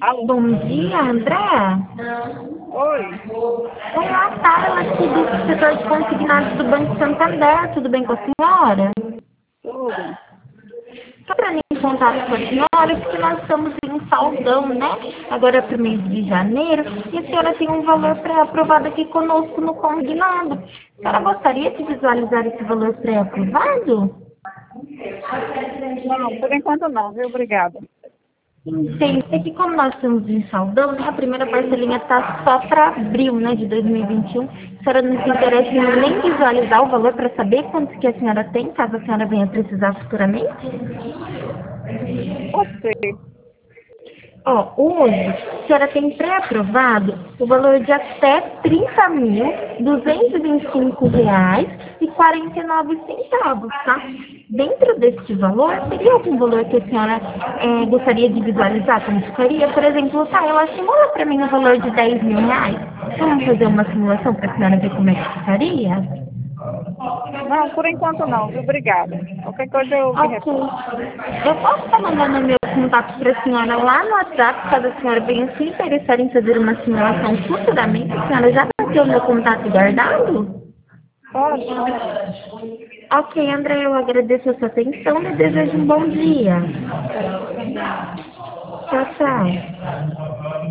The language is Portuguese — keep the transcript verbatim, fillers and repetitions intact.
Alô? Bom dia, André. Oi. Oi, a Tayla aqui do setor de consignados do Banco Santander. Tudo bem com a senhora? Tudo? Só para mim em contato com a senhora, porque nós estamos em um saldão, né? Agora para o mês de janeiro, e a senhora tem um valor pré-aprovado aqui conosco no consignado. A senhora gostaria de visualizar esse valor pré-aprovado? Não, por enquanto não, viu? Obrigada. Entendi. É que como nós estamos em saldão, né, a primeira parcelinha está só para abril, né, de dois mil e vinte e um. A senhora não se interessa em nem visualizar o valor para saber quanto que a senhora tem, caso a senhora venha precisar futuramente? Pode ser. Ó, hoje, a senhora tem pré-aprovado o valor de até trinta mil, duzentos e vinte e cinco reais e quarenta e nove centavos, tá? Dentro deste valor, teria algum valor que a senhora eh, gostaria de visualizar como ficaria? Por exemplo, tá, ela simula para mim o valor de dez mil reais. Vamos fazer uma simulação para a senhora ver como é que ficaria? Não, por enquanto não, viu? Obrigada. Qualquer coisa eu me Ok. retorno. Eu posso estar mandando meu contato para a senhora lá no WhatsApp, caso a senhora venha se interessar em fazer uma simulação futuramente. A senhora já vai ter o meu contato guardado? Pode? Ok, André, eu agradeço a sua atenção e desejo um bom dia. Tchau, tchau. Tchau, tchau.